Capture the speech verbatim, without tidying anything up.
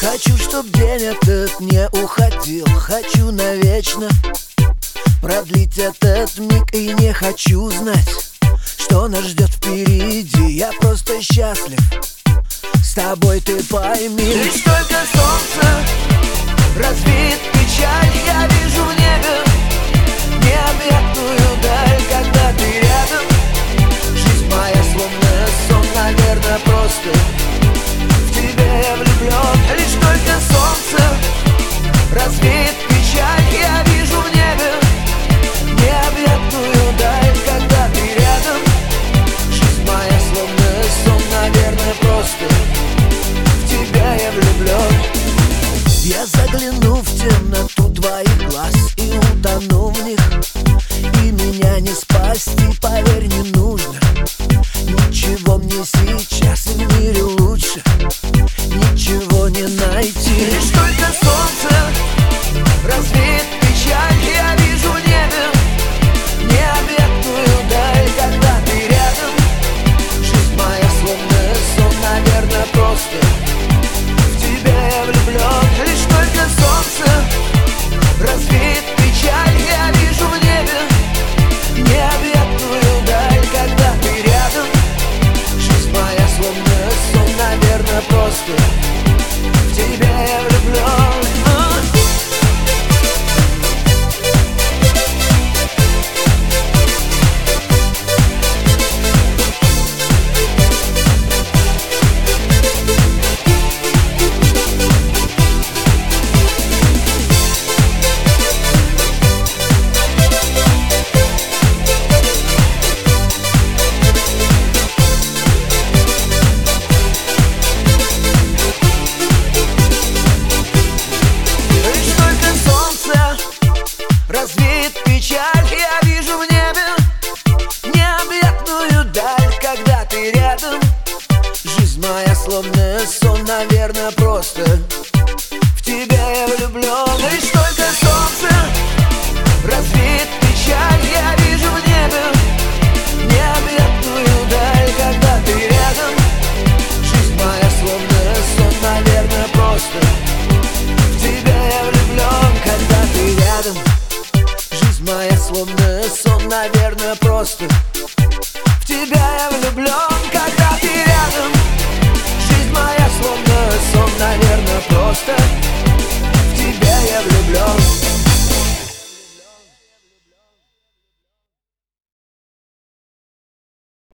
Хочу, чтоб день этот не уходил. Хочу навечно продлить этот миг. И не хочу знать, что нас ждет впереди. Я просто счастлив, с тобой ты пойми. Лишь только солнце развеет печаль. Я вижу в небе необъятную даль. Когда ты рядом, жизнь моя словно сон. Наверное, просто в тебя я влюблен. Лишь только солнце развеет печаль. Я вижу в небе необъятную даль. Когда ты рядом, жизнь моя словно сон. Наверное, просто в тебя я влюблен. Я загляну в темноту твоих глаз и утону в них. И меня не спасти, поверь, не нужно ничего мне сейчас, и в мире лучше ничего не найти. Лишь только солнце развеет печаль. Я вижу в небе необъятную даль. Когда ты рядом, жизнь моя словно сон. Наверное, просто в тебя я влюблен. Лишь только солнце развеет печаль. Я вижу в небе необъятную даль. Когда ты рядом, жизнь моя словно сон. Наверное, просто в тебя я влюблен. Развеет печаль. Я вижу в небе необъятную даль. Когда ты рядом, жизнь моя словно сон. Наверное, просто в тебя я влюблен. Лишь только солнце развеет печаль. Я вижу в небе необъятную даль. Когда ты рядом, жизнь моя словно сон. Наверное, просто в тебя я влюблен. Когда ты рядом, моя словно сон. Наверное, просто в тебя я влюблен. Как